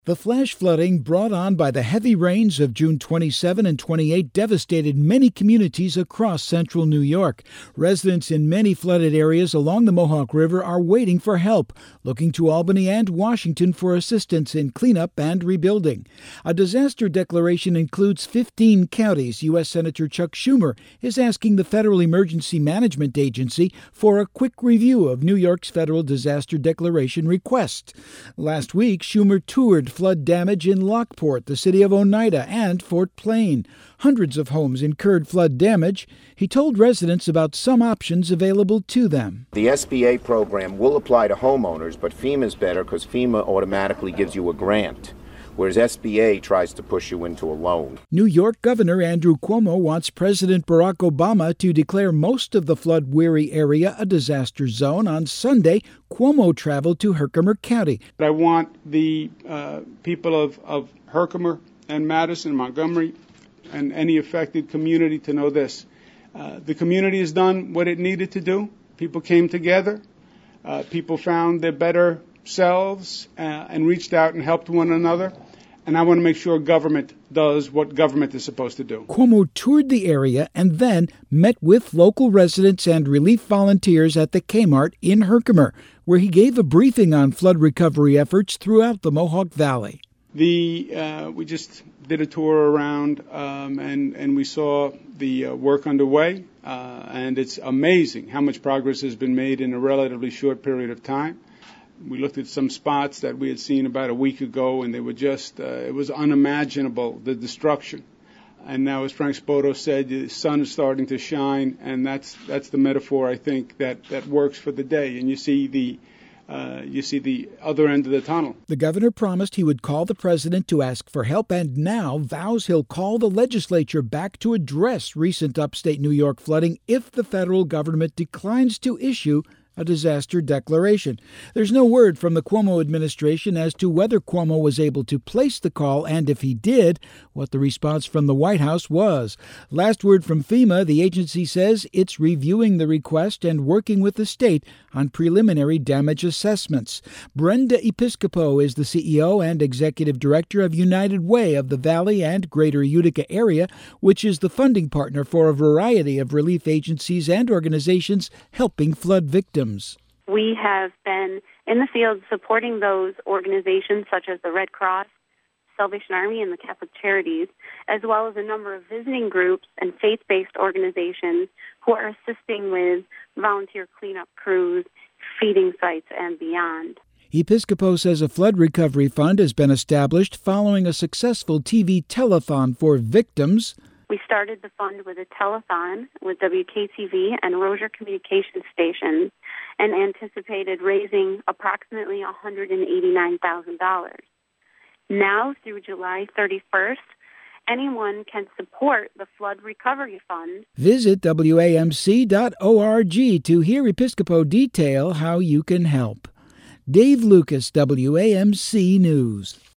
The flash flooding brought on by the heavy rains of June 27 and 28 devastated many communities across central New York. Residents in many flooded areas along the Mohawk River are waiting for help, looking to Albany and Washington for assistance in cleanup and rebuilding. A disaster declaration includes 15 counties. U.S. Senator Chuck Schumer is asking the Federal Emergency Management Agency for a quick review of New York's federal disaster declaration request. Last week, Schumer toured flood damage in Lockport, the city of Oneida, and Fort Plain. Hundreds of homes incurred flood damage. He told residents about some options available to them. The SBA program will apply to homeowners, but FEMA's better because FEMA automatically gives you a grant, whereas SBA tries to push you into a loan. New York Governor Andrew Cuomo wants President Barack Obama to declare most of the flood-weary area a disaster zone. On Sunday, Cuomo traveled to Herkimer County. I want the people of Herkimer and Madison, Montgomery, and any affected community to know this. The community has done what it needed to do. People came together. People found their better selves and reached out and helped one another. And I want to make sure government does what government is supposed to do. Cuomo toured the area and then met with local residents and relief volunteers at the Kmart in Herkimer, where he gave a briefing on flood recovery efforts throughout the Mohawk Valley. We just did a tour around and we saw the work underway. And it's amazing how much progress has been made in a relatively short period of time. We looked at some spots that we had seen about a week ago, and they were just, it was unimaginable, the destruction. And now, as Frank Spoto said, the sun is starting to shine, and that's the metaphor, I think, that works for the day. And you see the other end of the tunnel. The governor promised he would call the president to ask for help, and now vows he'll call the legislature back to address recent upstate New York flooding if the federal government declines to issue a disaster declaration. There's no word from the Cuomo administration as to whether Cuomo was able to place the call, and if he did, what the response from the White House was. Last word from FEMA, the agency says it's reviewing the request and working with the state on preliminary damage assessments. Brenda Episcopo is the CEO and executive director of United Way of the Valley and Greater Utica area, which is the funding partner for a variety of relief agencies and organizations helping flood victims. We have been in the field supporting those organizations such as the Red Cross, Salvation Army, and the Catholic Charities, as well as a number of visiting groups and faith-based organizations who are assisting with volunteer cleanup crews, feeding sites, and beyond. Episcopo says a flood recovery fund has been established following a successful TV telethon for victims. We started the fund with a telethon with WKTV and Rozier Communications stations and anticipated raising approximately $189,000. Now, through July 31st, anyone can support the Flood Recovery Fund. Visit WAMC.org to hear Episcopo detail how you can help. Dave Lucas, WAMC News.